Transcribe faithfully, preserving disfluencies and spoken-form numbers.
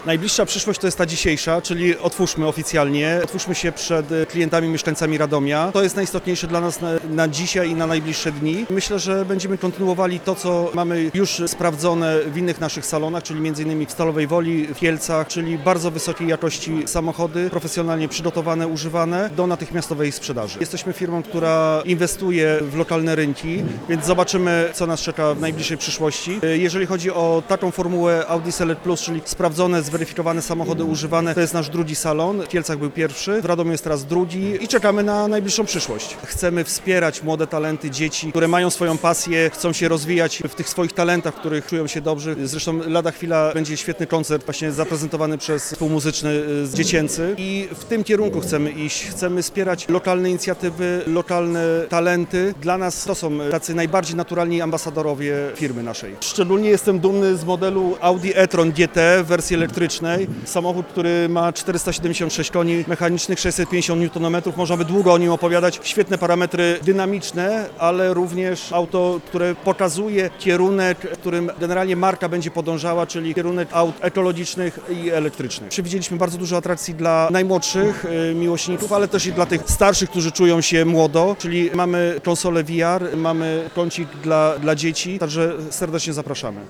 Najbliższa przyszłość to jest ta dzisiejsza, czyli otwórzmy oficjalnie, otwórzmy się przed klientami, mieszkańcami Radomia. To jest najistotniejsze dla nas na, na dzisiaj i na najbliższe dni. Myślę, że będziemy kontynuowali to, co mamy już sprawdzone w innych naszych salonach, czyli między innymi w Stalowej Woli, w Kielcach, czyli bardzo wysokiej jakości samochody, profesjonalnie przygotowane, używane do natychmiastowej sprzedaży. Jesteśmy firmą, która inwestuje w lokalne rynki, więc zobaczymy, co nas czeka w najbliższej przyszłości. Jeżeli chodzi o taką formułę Audi Select Plus, czyli sprawdzone, zweryfikowane samochody używane, to jest nasz drugi salon. W Kielcach był pierwszy, w Radomiu jest teraz drugi i czekamy na najbliższą przyszłość. Chcemy wspierać młode talenty, dzieci, które mają swoją pasję, chcą się rozwijać w tych swoich talentach, w których czują się dobrze. Zresztą lada chwila będzie świetny koncert właśnie zaprezentowany przez zespół muzyczny dziecięcy i w tym kierunku chcemy iść. Chcemy wspierać lokalne inicjatywy, lokalne talenty. Dla nas to są tacy najbardziej naturalni ambasadorowie firmy naszej. Szczególnie jestem dumny z modelu Audi e-tron G T w wersji elektrycznej. Samochód, który ma czterysta siedemdziesiąt sześć koni mechanicznych, sześćset pięćdziesiąt niutonometrów. Można by długo o nim opowiadać. Świetne parametry dynamiczne, ale również auto, które pokazuje kierunek, którym generalnie marka będzie podążała, czyli kierunek aut ekologicznych i elektrycznych. Przewidzieliśmy bardzo dużo atrakcji dla najmłodszych miłośników, ale też i dla tych starszych, którzy czują się młodo, czyli mamy konsolę V R, mamy kącik dla, dla dzieci, także serdecznie zapraszamy.